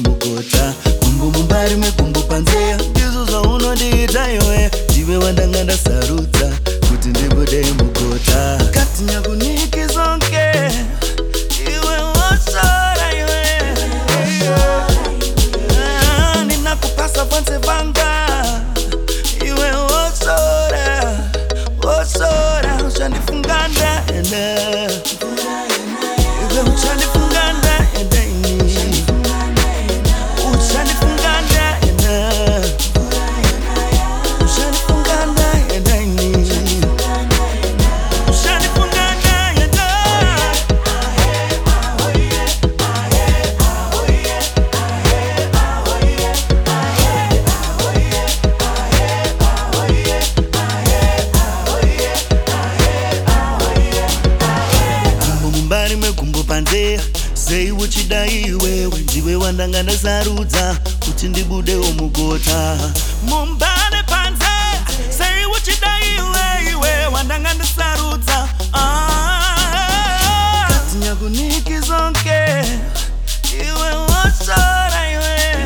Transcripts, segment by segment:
mugota. Gumbu mumbari megumbu panzeya, ndizvo zvaunondiita iwe. Ndiwe wandanga ndasarudza kuti ndibude mugota. Kati nyakuniki zonke iwe wosora iwe. Ninakupasa vonse vanga iwe wosora. Wosora uchandifunganda ene. Iwe uchandifunganda ene. Uchandifunganda ene. Uchandifunganda ene. Uchandifunganda ene. Gumbu mumbari megumbu panzeya, sei uchida iwewe. Ndiwe wandanga ndasarudza kuti ndibudewo mugota. Mumbari panzeya, sei uchida iwe wandanga ndasarudza. Kati nyakuniki zonke iwe wosora iwe.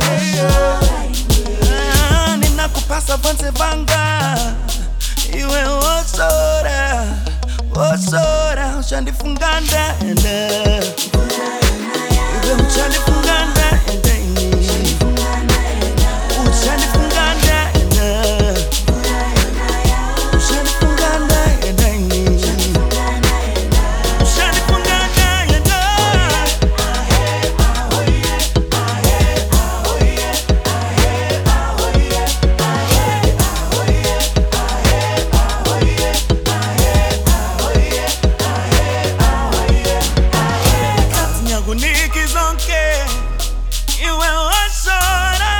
Ninakupasa vonse vanga iwe wosora. Wosora uchandifunganda ene. Iwe uchandifunganda ene. Uchandifunganda ene. Uchandifunganda ene. Uchandifunganda ene. Kati nyakuniki zonke iwe wosora.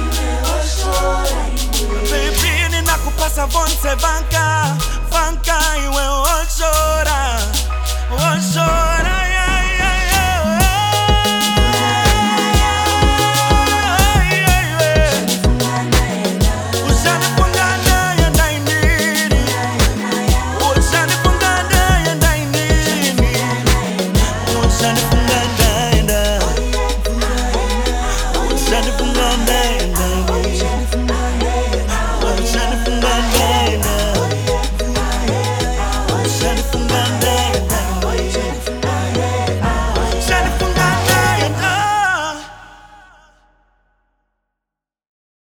Baby ninakupasa vonse vanka iwe wosora. Wosora yeah, yeah, yeah. Uchandifunganda yendainini. Uchandifunganda yendainini. Uchandifunganda yenda. Uchandifunganda